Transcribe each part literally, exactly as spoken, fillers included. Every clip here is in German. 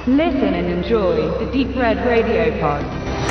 Listen and enjoy the Deep Red Radio Pod.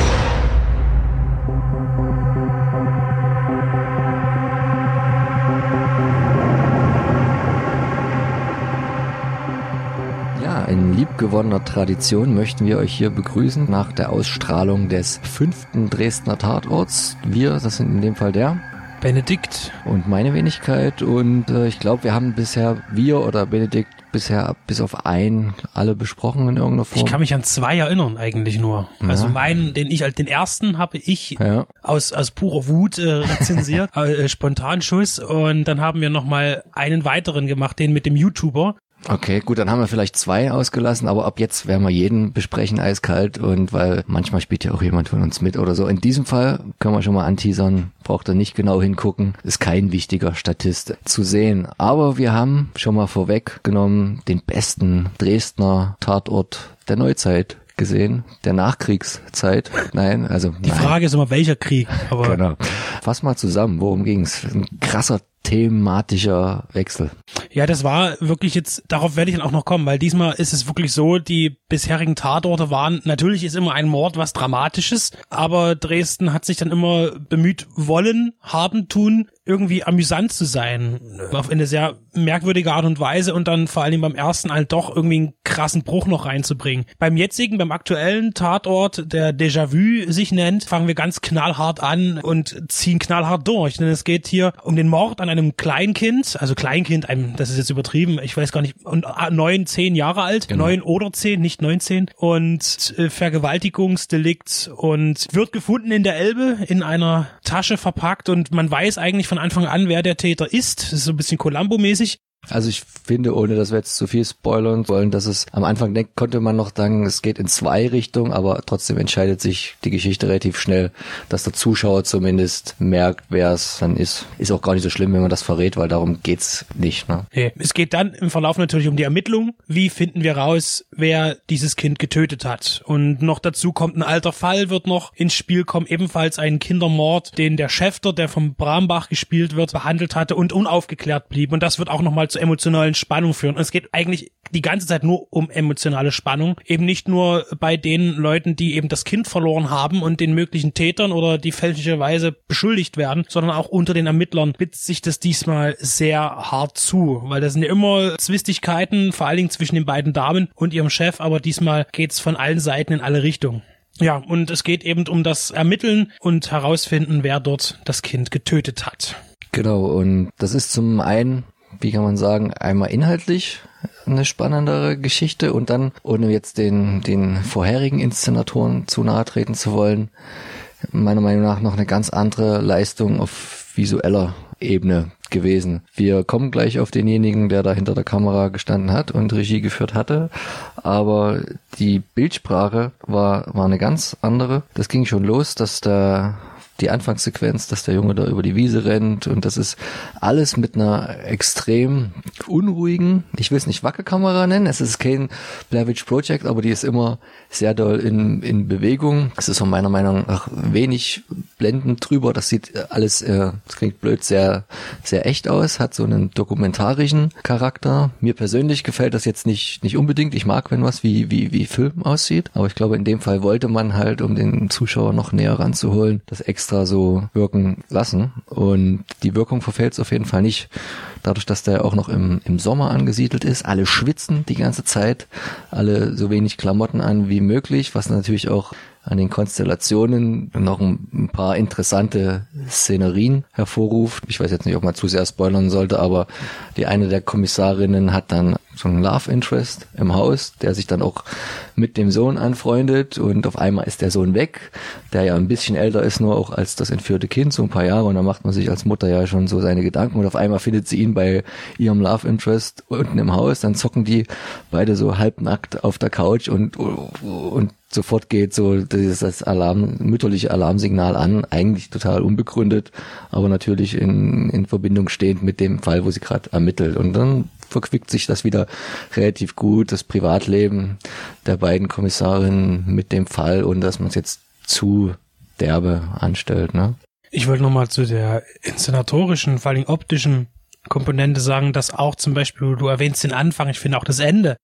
Ja, in liebgewonnener Tradition möchten wir euch hier begrüßen nach der Ausstrahlung des fünften Dresdner Tatorts. Wir, das sind in dem Fall der Benedikt und meine Wenigkeit, und äh, ich glaube, wir haben bisher, wir oder Benedikt, bisher bis auf einen alle besprochen in irgendeiner Form. Ich kann mich an zwei erinnern eigentlich nur. Ja. Also meinen, den ich als den ersten habe ich ja. aus aus purer Wut äh, rezensiert, äh, Spontanschuss, und dann haben wir nochmal einen weiteren gemacht, den mit dem YouTuber. Okay, gut, dann haben wir vielleicht zwei ausgelassen, aber ab jetzt werden wir jeden besprechen, eiskalt, und weil manchmal spielt ja auch jemand von uns mit oder so. In diesem Fall können wir schon mal anteasern, braucht ihr nicht genau hingucken, ist kein wichtiger Statist zu sehen. Aber wir haben schon mal vorweggenommen den besten Dresdner Tatort der Neuzeit gesehen, der Nachkriegszeit. Nein, also Die nein. Frage ist immer, welcher Krieg? Aber genau. Fass mal zusammen, worum ging's? Ein krasser thematischer Wechsel. Ja, das war wirklich jetzt, darauf werde ich dann auch noch kommen, weil diesmal ist es wirklich so, die bisherigen Tatorte waren, natürlich ist immer ein Mord was Dramatisches, aber Dresden hat sich dann immer bemüht wollen, haben, tun, irgendwie amüsant zu sein, auf eine sehr merkwürdige Art und Weise, und dann vor allem beim ersten halt doch irgendwie einen krassen Bruch noch reinzubringen. Beim jetzigen, beim aktuellen Tatort, der Déjà-vu sich nennt, fangen wir ganz knallhart an und ziehen knallhart durch, denn es geht hier um den Mord an einem Kleinkind, also Kleinkind, einem, das ist jetzt übertrieben, ich weiß gar nicht, und neun, zehn Jahre alt, genau. neun oder zehn, nicht neunzehn, und äh, Vergewaltigungsdelikt, und wird gefunden in der Elbe, in einer Tasche verpackt, und man weiß eigentlich von Anfang an, wer der Täter ist. Das ist so ein bisschen Columbo-mäßig. Also ich finde, ohne dass wir jetzt zu viel spoilern wollen, dass es am Anfang denkt, konnte man noch sagen, es geht in zwei Richtungen, aber trotzdem entscheidet sich die Geschichte relativ schnell, dass der Zuschauer zumindest merkt, wer es dann ist. Ist auch gar nicht so schlimm, wenn man das verrät, weil darum geht's nicht. Ne? Nee. Es geht dann im Verlauf natürlich um die Ermittlung. Wie finden wir raus, wer dieses Kind getötet hat? Und noch dazu kommt ein alter Fall, wird noch ins Spiel kommen, ebenfalls ein Kindermord, den der Schäfter, der vom Brambach gespielt wird, behandelt hatte und unaufgeklärt blieb. Und das wird auch nochmal zur emotionalen Spannung führen. Und es geht eigentlich die ganze Zeit nur um emotionale Spannung. Eben nicht nur bei den Leuten, die eben das Kind verloren haben und den möglichen Tätern oder die fälschlicherweise beschuldigt werden, sondern auch unter den Ermittlern spitzt sich das diesmal sehr hart zu. Weil das sind ja immer Zwistigkeiten, vor allen Dingen zwischen den beiden Damen und ihrem Chef, aber diesmal geht's von allen Seiten in alle Richtungen. Ja, und es geht eben um das Ermitteln und herausfinden, wer dort das Kind getötet hat. Genau, und das ist zum einen, wie kann man sagen, einmal inhaltlich eine spannendere Geschichte, und dann, ohne jetzt den den vorherigen Inszenatoren zu nahe treten zu wollen, meiner Meinung nach noch eine ganz andere Leistung auf visueller Ebene gewesen. Wir kommen gleich auf denjenigen, der da hinter der Kamera gestanden hat und Regie geführt hatte, aber die Bildsprache war war eine ganz andere. Das ging schon los, dass da die Anfangssequenz, dass der Junge da über die Wiese rennt, und das ist alles mit einer extrem unruhigen, ich will es nicht Wackelkamera nennen, es ist kein Blair Witch Project, aber die ist immer sehr doll in in Bewegung. Es ist von meiner Meinung nach wenig blendend drüber, das sieht alles, äh, das klingt blöd, sehr sehr echt aus, hat so einen dokumentarischen Charakter. Mir persönlich gefällt das jetzt nicht nicht unbedingt, ich mag, wenn was wie wie wie Film aussieht, aber ich glaube, in dem Fall wollte man halt, um den Zuschauer noch näher ranzuholen, das extra so wirken lassen, und die Wirkung verfällt es auf jeden Fall nicht. Dadurch, dass der auch noch im, im Sommer angesiedelt ist, alle schwitzen die ganze Zeit, alle so wenig Klamotten an wie möglich, was natürlich auch an den Konstellationen noch ein, ein paar interessante Szenerien hervorruft. Ich weiß jetzt nicht, ob man zu sehr spoilern sollte, aber die eine der Kommissarinnen hat dann so einen Love Interest im Haus, der sich dann auch mit dem Sohn anfreundet, und auf einmal ist der Sohn weg, der ja ein bisschen älter ist nur auch als das entführte Kind, so ein paar Jahre, und da macht man sich als Mutter ja schon so seine Gedanken, und auf einmal findet sie ihn bei ihrem Love Interest unten im Haus, dann zocken die beide so halbnackt auf der Couch, und und sofort geht so dieses Alarm, mütterliche Alarmsignal an, eigentlich total unbegründet, aber natürlich in, in Verbindung stehend mit dem Fall, wo sie gerade ermittelt. Und dann verquickt sich das wieder relativ gut, das Privatleben der beiden Kommissarinnen mit dem Fall, und dass man es jetzt zu derbe anstellt, ne? Ich wollte nochmal zu der inszenatorischen, vor allem optischen Komponente sagen, dass auch zum Beispiel, du erwähnst den Anfang, ich finde auch das Ende,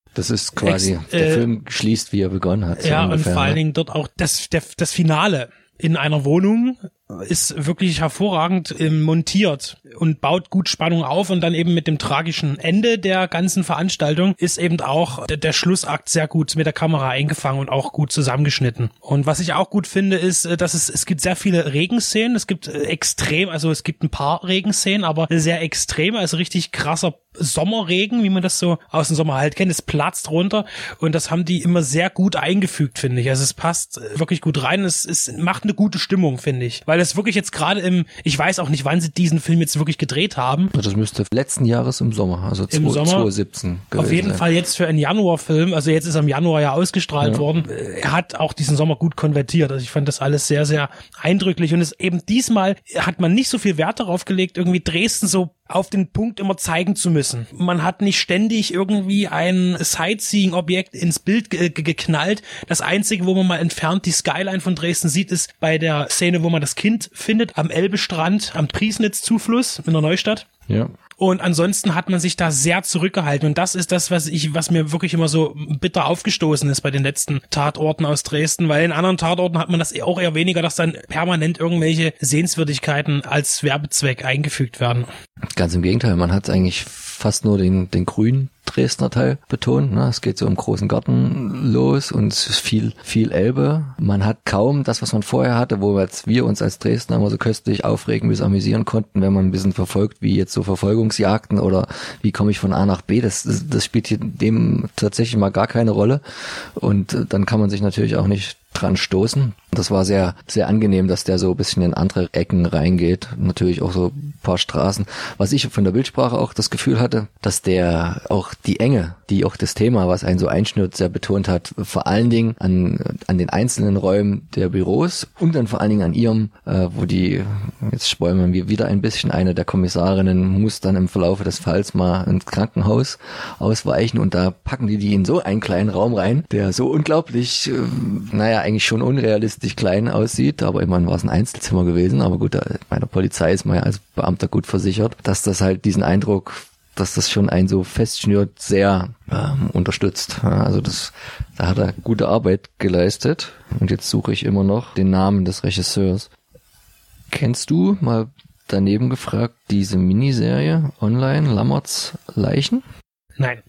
Das ist quasi, Ex- der äh, Film schließt, wie er begonnen hat. So ja, ungefähr, und vor allen ne? Dingen dort auch das, der, das Finale in einer Wohnung ist wirklich hervorragend ähm, montiert und baut gut Spannung auf, und dann eben mit dem tragischen Ende der ganzen Veranstaltung ist eben auch der, der Schlussakt sehr gut mit der Kamera eingefangen und auch gut zusammengeschnitten. Und was ich auch gut finde, ist, äh, dass es es gibt sehr viele Regenszenen, es gibt äh, extrem, also es gibt ein paar Regenszenen, aber sehr extreme, also richtig krasser Sommerregen, wie man das so aus dem Sommer halt kennt, es platzt runter, und das haben die immer sehr gut eingefügt, finde ich. Also es passt wirklich gut rein, es, es macht eine gute Stimmung, finde ich, weil es wirklich jetzt gerade im, ich weiß auch nicht, wann sie diesen Film jetzt wirklich gedreht haben. Das müsste letzten Jahres im Sommer, also Im Sommer, zwanzig siebzehn gewesen auf jeden sein. Fall jetzt für einen Januarfilm, also jetzt ist er im Januar ja ausgestrahlt Ja. worden, er hat auch diesen Sommer gut konvertiert, also ich fand das alles sehr, sehr eindrücklich, und es eben diesmal hat man nicht so viel Wert darauf gelegt, irgendwie Dresden so auf den Punkt immer zeigen zu müssen. Man hat nicht ständig irgendwie ein Sightseeing-Objekt ins Bild ge- ge- geknallt. Das Einzige, wo man mal entfernt die Skyline von Dresden sieht, ist bei der Szene, wo man das Kind findet, am Elbestrand, am Priesnitz-Zufluss in der Neustadt. Ja. Und ansonsten hat man sich da sehr zurückgehalten. Und das ist das, was ich, was mir wirklich immer so bitter aufgestoßen ist bei den letzten Tatorten aus Dresden. Weil in anderen Tatorten hat man das auch eher weniger, dass dann permanent irgendwelche Sehenswürdigkeiten als Werbezweck eingefügt werden. Ganz im Gegenteil, man hat eigentlich fast nur den, den grünen Dresdner Teil betont. Ne? Es geht so im großen Garten los und es ist viel, viel Elbe. Man hat kaum das, was man vorher hatte, wo jetzt wir uns als Dresdner immer so köstlich aufregen bis amüsieren konnten, wenn man ein bisschen verfolgt, wie jetzt so Verfolgungsjagden oder wie komme ich von A nach B. Das, das, das spielt hier dem tatsächlich mal gar keine Rolle. Und dann kann man sich natürlich auch nicht dran stoßen. Das war sehr, sehr angenehm, dass der so ein bisschen in andere Ecken reingeht. Natürlich auch so ein paar Straßen. Was ich von der Bildsprache auch das Gefühl hatte, dass der auch die Enge, die auch das Thema, was einen so einschnürt, sehr betont hat. Vor allen Dingen an, an den einzelnen Räumen der Büros und dann vor allen Dingen an ihrem, äh, wo die, jetzt spoilern wir wieder ein bisschen, eine der Kommissarinnen muss dann im Verlaufe des Falls mal ins Krankenhaus ausweichen, und da packen die die in so einen kleinen Raum rein, der so unglaublich, äh, naja, eigentlich schon unrealistisch klein aussieht, aber immerhin war es ein Einzelzimmer gewesen, aber gut, bei der Polizei ist man ja als Beamter gut versichert, dass das halt diesen Eindruck, dass das schon einen so festschnürt, sehr ähm, unterstützt. Ja, also das, da hat er gute Arbeit geleistet, und jetzt suche ich immer noch den Namen des Regisseurs. Kennst du, mal daneben gefragt, diese Miniserie online, Lammerts Leichen? Nein.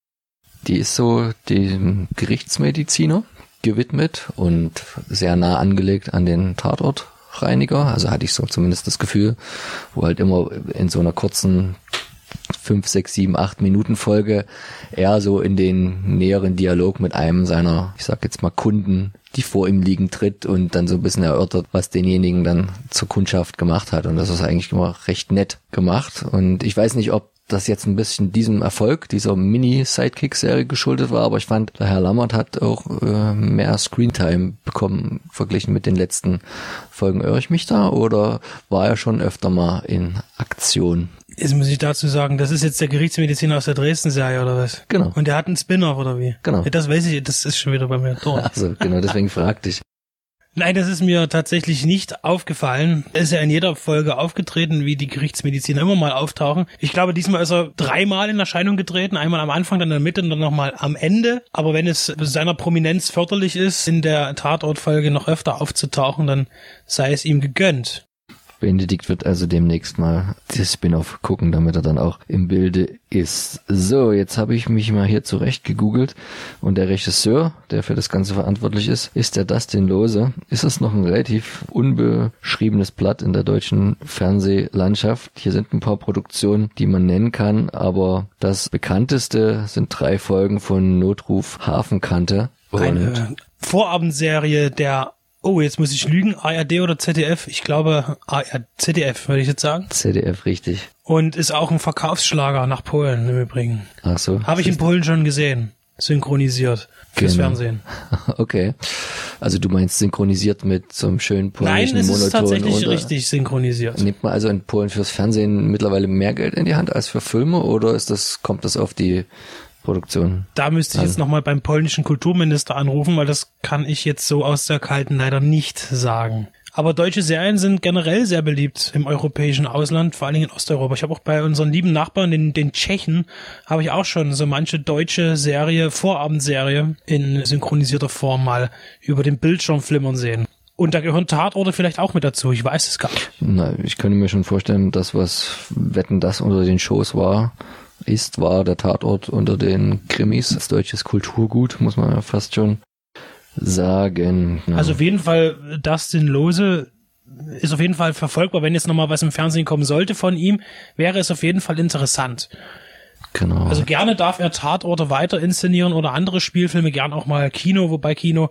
Die ist so dem Gerichtsmediziner gewidmet und sehr nah angelegt an den Tatortreiniger. Also hatte ich so zumindest das Gefühl, wo halt immer in so einer kurzen fünf, sechs, sieben, acht Minuten Folge eher so in den näheren Dialog mit einem seiner, ich sag jetzt mal Kunden, die vor ihm liegen, tritt und dann so ein bisschen erörtert, was denjenigen dann zur Kundschaft gemacht hat. Und das ist eigentlich immer recht nett gemacht. Und ich weiß nicht, ob das jetzt ein bisschen diesem Erfolg dieser Mini-Sidekick-Serie geschuldet war, aber ich fand, der Herr Lammert hat auch äh, mehr Screentime bekommen, verglichen mit den letzten Folgen. Irre ich mich da, oder war er schon öfter mal in Aktion? Jetzt muss ich dazu sagen, das ist jetzt der Gerichtsmediziner aus der Dresden-Serie, oder was? Genau. Und der hat einen Spin-off, oder wie? Genau. Ja, das weiß ich, das ist schon wieder bei mir durch. Also genau, deswegen fragte ich. Nein, das ist mir tatsächlich nicht aufgefallen. Er ist ja in jeder Folge aufgetreten, wie die Gerichtsmediziner immer mal auftauchen. Ich glaube, diesmal ist er dreimal in Erscheinung getreten. Einmal am Anfang, dann in der Mitte und dann nochmal am Ende. Aber wenn es seiner Prominenz förderlich ist, in der Tatortfolge noch öfter aufzutauchen, dann sei es ihm gegönnt. Benedikt wird also demnächst mal das Spin-off gucken, damit er dann auch im Bilde ist. So, jetzt habe ich mich mal hier zurecht gegoogelt, und der Regisseur, der für das Ganze verantwortlich ist, ist der Dustin Lose. Ist es noch ein relativ unbeschriebenes Blatt in der deutschen Fernsehlandschaft. Hier sind ein paar Produktionen, die man nennen kann, aber das bekannteste sind drei Folgen von Notruf Hafenkante. Eine Vorabendserie der Oh, jetzt muss ich lügen, A R D oder Z D F? Ich glaube A R D, Z D F, würde ich jetzt sagen. Z D F, richtig. Und ist auch ein Verkaufsschlager nach Polen im Übrigen. Ach so. Habe ich in Polen schon gesehen. Synchronisiert. Fürs Genau. Fernsehen. Okay. Also du meinst synchronisiert mit so einem schönen polnischen Nein, es Monoton? ist tatsächlich oder richtig synchronisiert. Nimmt man also in Polen fürs Fernsehen mittlerweile mehr Geld in die Hand als für Filme, oder ist das, kommt das auf die Produktion? Da müsste ich jetzt nochmal beim polnischen Kulturminister anrufen, weil das kann ich jetzt so aus der Kalten leider nicht sagen. Aber deutsche Serien sind generell sehr beliebt im europäischen Ausland, vor allen Dingen in Osteuropa. Ich habe auch bei unseren lieben Nachbarn, den, den Tschechen, habe ich auch schon so manche deutsche Serie, Vorabendserie in synchronisierter Form mal über den Bildschirm flimmern sehen. Und da gehören Tatorte vielleicht auch mit dazu, ich weiß es gar nicht. Na, ich könnte mir schon vorstellen, dass was Wetten, das unter den Shows war, ist, war der Tatort unter den Krimis. Das deutsches Kulturgut, muss man ja fast schon sagen. Ja. Also auf jeden Fall, Dustin Lose ist auf jeden Fall verfolgbar. Wenn jetzt nochmal was im Fernsehen kommen sollte von ihm, wäre es auf jeden Fall interessant. Genau. Also gerne darf er Tatorte weiter inszenieren oder andere Spielfilme, gern auch mal Kino, wobei Kino,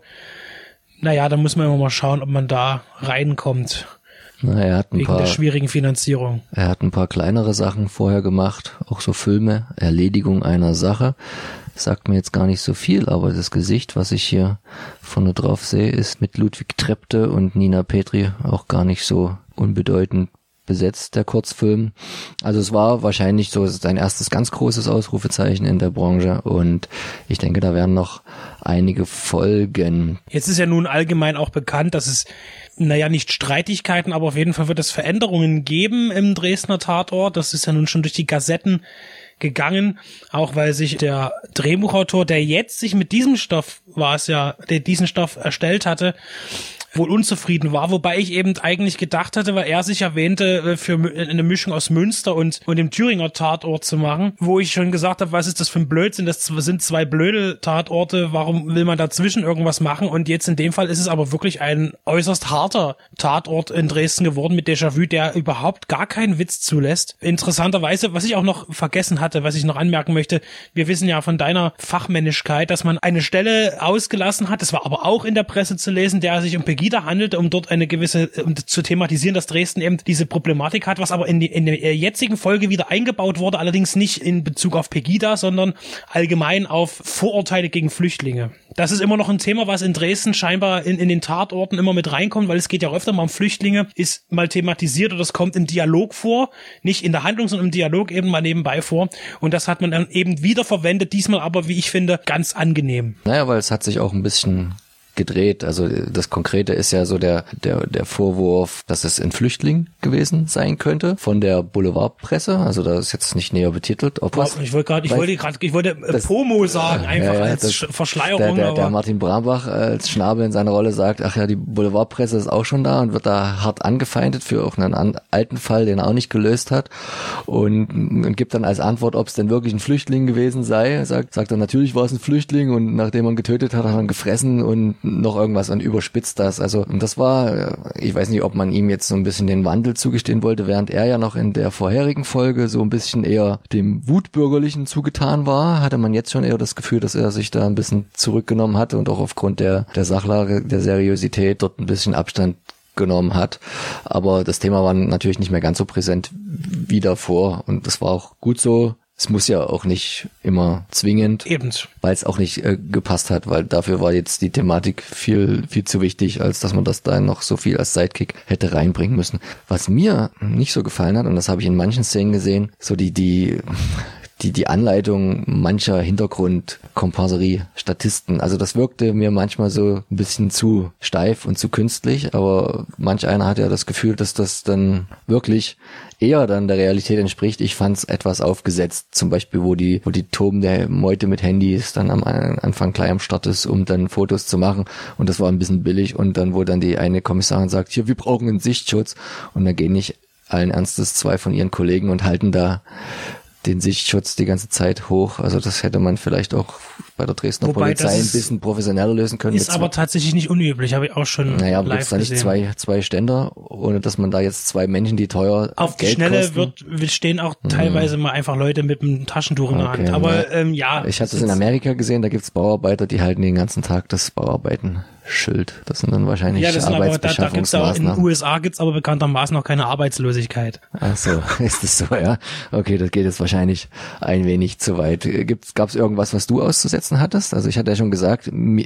naja, da muss man immer mal schauen, ob man da reinkommt. Na, er hat ein wegen paar, der schwierigen Finanzierung. Er hat ein paar kleinere Sachen vorher gemacht, auch so Filme, Erledigung einer Sache. Sagt mir jetzt gar nicht so viel, aber das Gesicht, was ich hier vorne drauf sehe, ist mit Ludwig Trepte und Nina Petri auch gar nicht so unbedeutend besetzt, der Kurzfilm. Also es war wahrscheinlich so sein erstes ganz großes Ausrufezeichen in der Branche und ich denke, da werden noch einige folgen. Jetzt ist ja nun allgemein auch bekannt, dass es, naja, nicht Streitigkeiten, aber auf jeden Fall wird es Veränderungen geben im Dresdner Tatort. Das ist ja nun schon durch die Gazetten gegangen, auch weil sich der Drehbuchautor, der jetzt sich mit diesem Stoff, war es ja, der diesen Stoff erstellt hatte, wohl unzufrieden war, wobei ich eben eigentlich gedacht hatte, weil er sich erwähnte, für eine Mischung aus Münster und, und dem Thüringer Tatort zu machen, wo ich schon gesagt habe, was ist das für ein Blödsinn, das sind zwei blöde Tatorte, warum will man dazwischen irgendwas machen? Und jetzt in dem Fall ist es aber wirklich ein äußerst harter Tatort in Dresden geworden mit Déjà-vu, der überhaupt gar keinen Witz zulässt. Interessanterweise, was ich auch noch vergessen hatte, was ich noch anmerken möchte, wir wissen ja von deiner Fachmännlichkeit, dass man eine Stelle ausgelassen hat, das war aber auch in der Presse zu lesen, der sich um Pegida handelte, um dort eine gewisse, um zu thematisieren, dass Dresden eben diese Problematik hat, was aber in, die, in der jetzigen Folge wieder eingebaut wurde, allerdings nicht in Bezug auf Pegida, sondern allgemein auf Vorurteile gegen Flüchtlinge. Das ist immer noch ein Thema, was in Dresden scheinbar in, in den Tatorten immer mit reinkommt, weil es geht ja auch öfter mal um Flüchtlinge, ist mal thematisiert oder es kommt im Dialog vor, nicht in der Handlung, sondern im Dialog eben mal nebenbei vor und das hat man dann eben wieder verwendet, diesmal aber, wie ich finde, ganz angenehm. Naja, weil es hat sich auch ein bisschen gedreht. Also das Konkrete ist ja so der der der Vorwurf, dass es ein Flüchtling gewesen sein könnte von der Boulevardpresse. Also da ist jetzt nicht näher betitelt. Ob was, ich wollte gerade, ich wollte gerade, ich wollte das, Pomo sagen, einfach ja, ja, als das, Verschleierung. Der, der, aber der Martin Brambach als Schnabel in seiner Rolle sagt, ach ja, die Boulevardpresse ist auch schon da und wird da hart angefeindet für auch einen an, alten Fall, den er auch nicht gelöst hat und, und gibt dann als Antwort, ob es denn wirklich ein Flüchtling gewesen sei. Sagt, sagt er, natürlich war es ein Flüchtling und nachdem man getötet hat, hat man gefressen und noch irgendwas und überspitzt das. Also und das war, ich weiß nicht, ob man ihm jetzt so ein bisschen den Wandel zugestehen wollte, während er ja noch in der vorherigen Folge so ein bisschen eher dem Wutbürgerlichen zugetan war, hatte man jetzt schon eher das Gefühl, dass er sich da ein bisschen zurückgenommen hatte und auch aufgrund der, der Sachlage, der Seriosität dort ein bisschen Abstand genommen hat. Aber das Thema war natürlich nicht mehr ganz so präsent wie davor und das war auch gut so. Es muss ja auch nicht immer zwingend, weil es auch nicht äh, gepasst hat, weil dafür war jetzt die Thematik viel viel zu wichtig, als dass man das da noch so viel als Sidekick hätte reinbringen müssen. Was mir nicht so gefallen hat, und das habe ich in manchen Szenen gesehen, so die die die die Anleitung mancher Hintergrund-Komparserie, Statisten. Also das wirkte mir manchmal so ein bisschen zu steif und zu künstlich, aber manch einer hat ja das Gefühl, dass das dann wirklich eher dann der Realität entspricht. Ich fand es etwas aufgesetzt, zum Beispiel, wo die wo die tobende Meute mit Handys dann am Anfang gleich am Start ist, um dann Fotos zu machen und das war ein bisschen billig und dann, wo dann die eine Kommissarin sagt, hier, wir brauchen einen Sichtschutz und dann gehen nicht allen Ernstes zwei von ihren Kollegen und halten da den Sichtschutz die ganze Zeit hoch. Also das hätte man vielleicht auch bei der Dresdner Wobei, Polizei ein bisschen professioneller lösen können. Ist aber tatsächlich nicht unüblich, habe ich auch schon naja, aber live gibt's da nicht gesehen. zwei, zwei Ständer, ohne dass man da jetzt zwei Menschen, die teuer Auf die Geld Schnelle kosten? wird, wird stehen auch teilweise hm. mal einfach Leute mit einem Taschentuch in der Okay, Hand. Aber ja. ähm, ja. Ich hatte es in Amerika gesehen, da gibt's Bauarbeiter, die halten den ganzen Tag das Bauarbeiten-Schild. Das sind dann wahrscheinlich ja, das sind aber, da, da gibt's auch, in den Arbeitsbeschaffungsmaßnahmen. U S A gibt's aber bekanntermaßen noch keine Arbeitslosigkeit. Ach so, ist das so, ja? Okay, das geht jetzt wahrscheinlich ein wenig zu weit. Gibt's, gab's irgendwas, was du auszusetzen hattest? Also ich hatte ja schon gesagt,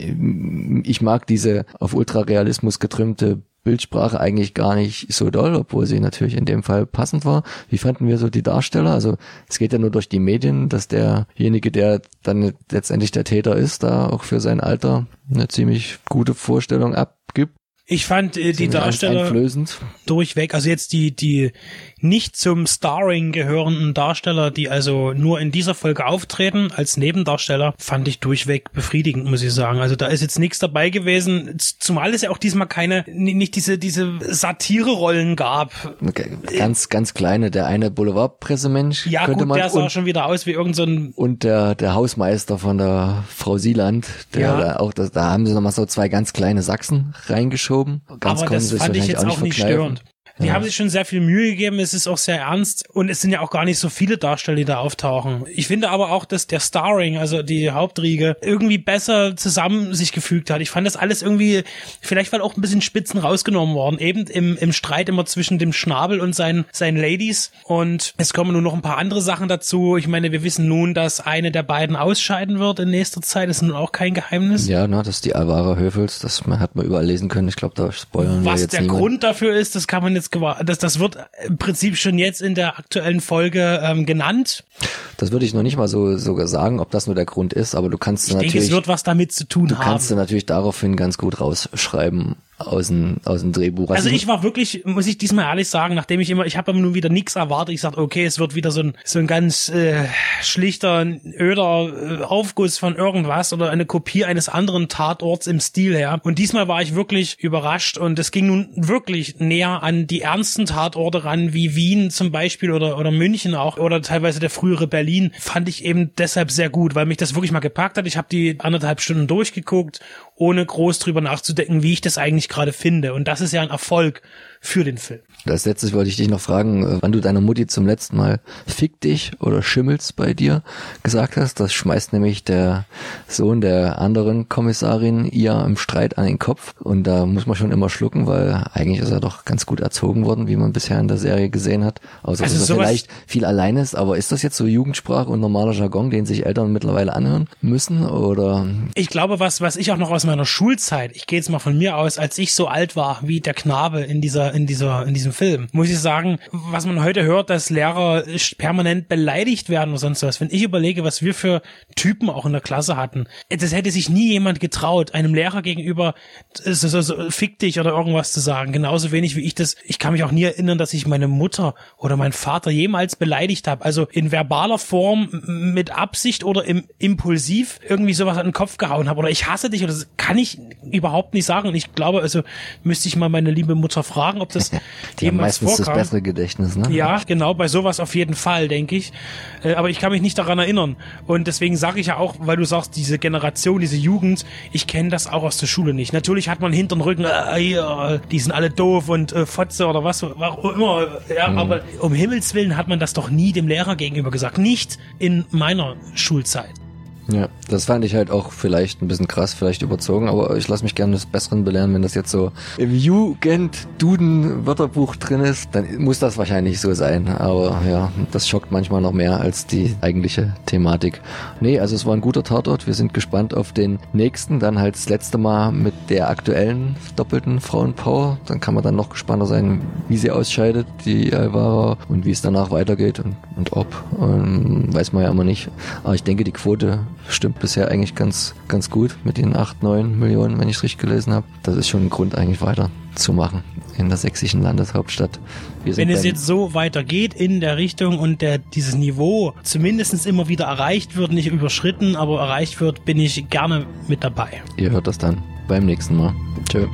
ich mag diese auf Ultrarealismus getrimmte Bildsprache eigentlich gar nicht so doll, obwohl sie natürlich in dem Fall passend war. Wie fanden wir so die Darsteller? Also es geht ja nur durch die Medien, dass derjenige, der dann letztendlich der Täter ist, da auch für sein Alter eine ziemlich gute Vorstellung abgibt. Ich fand äh, die Ziemlich Darsteller einflößend. durchweg, also jetzt die die nicht zum Starring gehörenden Darsteller, die also nur in dieser Folge auftreten als Nebendarsteller, fand ich durchweg befriedigend, muss ich sagen. Also da ist jetzt nichts dabei gewesen, zumal es ja auch diesmal keine, nicht diese diese Satire-Rollen gab. Okay, ganz, ganz kleine, der eine Boulevardpressemensch. Ja könnte gut, man, der sah und, schon wieder aus wie irgend so ein... Und der, der Hausmeister von der Frau Sieland, der Ja. da auch, das, da haben sie nochmal so zwei ganz kleine Sachsen reingeschoben. Ganz Aber konnten das sie sich fand ich wahrscheinlich jetzt auch nicht verkneifen. störend. Die Ja. haben sich schon sehr viel Mühe gegeben, es ist auch sehr ernst und es sind ja auch gar nicht so viele Darsteller, die da auftauchen. Ich finde aber auch, dass der Starring, also die Hauptriege, irgendwie besser zusammen sich gefügt hat. Ich fand das alles irgendwie, vielleicht weil auch ein bisschen Spitzen rausgenommen worden, eben im, im Streit immer zwischen dem Schnabel und seinen, seinen Ladies, und es kommen nur noch ein paar andere Sachen dazu. Ich meine, wir wissen nun, dass eine der beiden ausscheiden wird in nächster Zeit, das ist nun auch kein Geheimnis. Ja, ne, das ist die Alvara Höfels, das man hat man überall lesen können. Ich glaube, da spoilern wir Was jetzt der niemand. Grund dafür ist, das kann man jetzt gewahr, das, das wird im Prinzip schon jetzt in der aktuellen Folge ähm, genannt. Das würde ich noch nicht mal so sogar sagen, ob das nur der Grund ist, aber du kannst Ich denke, natürlich, es wird was damit zu tun du haben. kannst du natürlich daraufhin ganz gut rausschreiben aus dem, aus dem Drehbuch. Also ich war wirklich, muss ich diesmal ehrlich sagen, nachdem ich immer, ich habe immer nun wieder nichts erwartet. Ich sagte, okay, es wird wieder so ein so ein ganz äh, schlichter, öder äh, Aufguss von irgendwas oder eine Kopie eines anderen Tatorts im Stil her. Und diesmal war ich wirklich überrascht und es ging nun wirklich näher an die ernsten Tatorte ran, wie Wien zum Beispiel oder oder München auch oder teilweise der frühere Berlin. Fand ich eben deshalb sehr gut, weil mich das wirklich mal gepackt hat. Ich habe die anderthalb Stunden durchgeguckt, ohne groß drüber nachzudenken, wie ich das eigentlich gerade finde. Und das ist ja ein Erfolg für den Film. Als letztes wollte ich dich noch fragen, wann du deiner Mutti zum letzten Mal fick dich oder schimmelt's bei dir gesagt hast. Das schmeißt nämlich der Sohn der anderen Kommissarin ihr im Streit an den Kopf. Und da muss man schon immer schlucken, weil eigentlich ist er doch ganz gut erzogen worden, wie man bisher in der Serie gesehen hat. Außer Also dass er sowas- vielleicht viel allein ist. Aber ist das jetzt so Jugendsprache und normaler Jargon, den sich Eltern mittlerweile anhören müssen? Oder? Ich glaube, was was ich auch noch aus meiner Schulzeit, ich gehe jetzt mal von mir aus, als ich so alt war wie der Knabe in dieser in dieser in diesem Film, muss ich sagen, was man heute hört, dass Lehrer permanent beleidigt werden oder sonst was. Wenn ich überlege, was wir für Typen auch in der Klasse hatten, das hätte sich nie jemand getraut, einem Lehrer gegenüber so, so, so, fick dich oder irgendwas zu sagen. Genauso wenig wie ich das, ich kann mich auch nie erinnern, dass ich meine Mutter oder meinen Vater jemals beleidigt habe. Also in verbaler Form, m- mit Absicht oder im impulsiv irgendwie sowas an den Kopf gehauen habe oder ich hasse dich oder das kann ich überhaupt nicht sagen. Und ich glaube, also müsste ich mal meine liebe Mutter fragen, ob das Die haben jemals meistens vorkam. das bessere Gedächtnis, ne? Ja, genau, bei sowas auf jeden Fall, denke ich. Äh, aber ich kann mich nicht daran erinnern. Und deswegen sage ich ja auch, weil du sagst, diese Generation, diese Jugend, ich kenne das auch aus der Schule nicht. Natürlich hat man hinter den Rücken, äh, hier, die sind alle doof und äh, Fotze oder was, was auch immer. Ja, Mhm. aber um Himmels Willen hat man das doch nie dem Lehrer gegenüber gesagt. Nicht in meiner Schulzeit. Ja, das fand ich halt auch vielleicht ein bisschen krass, vielleicht überzogen, aber ich lasse mich gerne des Besseren belehren, wenn das jetzt so im Jugend-Duden-Wörterbuch drin ist, dann muss das wahrscheinlich so sein, aber ja, das schockt manchmal noch mehr als die eigentliche Thematik. Nee, also es war ein guter Tatort, wir sind gespannt auf den nächsten, dann halt das letzte Mal mit der aktuellen doppelten Frauenpower, dann kann man dann noch gespannter sein, wie sie ausscheidet, die Alvara, und wie es danach weitergeht und, und ob, ähm, weiß man ja immer nicht, aber ich denke, die Quote stimmt bisher eigentlich ganz ganz gut mit den acht, neun Millionen, wenn ich es richtig gelesen habe. Das ist schon ein Grund, eigentlich weiter zu machen in der sächsischen Landeshauptstadt. Wir sind Wenn es beim- jetzt so weitergeht in der Richtung und der dieses Niveau zumindest immer wieder erreicht wird, nicht überschritten, aber erreicht wird, bin ich gerne mit dabei. Ihr hört das dann beim nächsten Mal. Tschö.